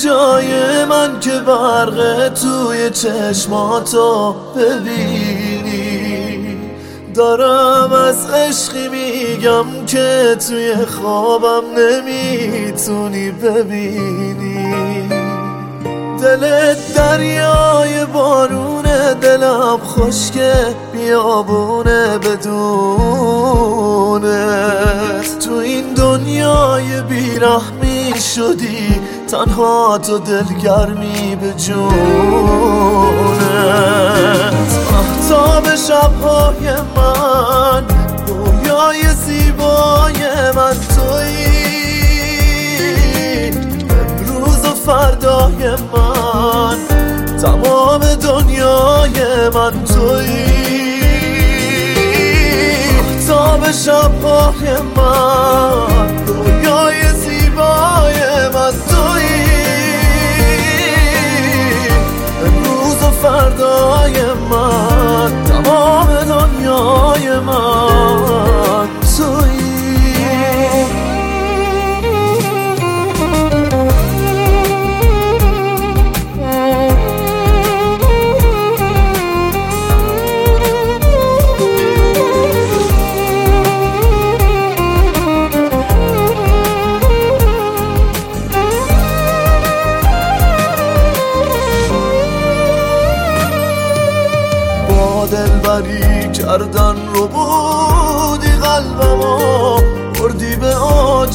جای من که برق توی چشماتو ببینی. دارم از عشقی میگم که توی خوابم نمیتونی ببینی. دلت دریای بارونه، دلم خشکه بیابونه بدونت. تو این دنیای بیرحمی شدی تنها تو دلگرمی به جونت. مهتاب شبهای من، رویای زیبای من تویی. امروز و فردای من، تمام دنیای من تویی. مهتاب شبهای من، رویای زیبای من تویی. امروز و فردای من، تمام دنیای من تویی. دلبری کردن رو بودی قلبمو، بردی به آج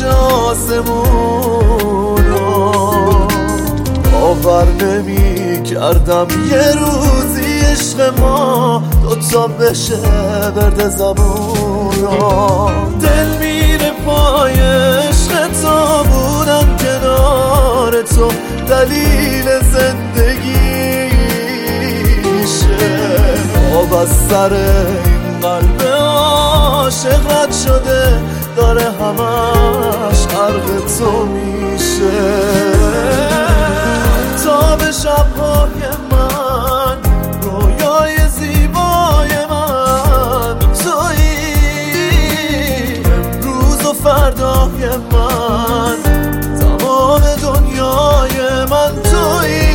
آسمونو. باور نمی کردم یه روزی عشق ما دوتا بشه برد زبونو. دل میره پای عشق تو، بودم کنار تو دلیل زندگیشه. آب از سر این قلب عاشق رد شده، داره همش غرق تو میشه. تاب شبهای من، رویای زیبای من تویی. امروز و فردای من، تمام دنیای من تویی.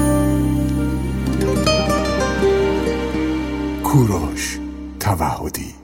کوروش توحدی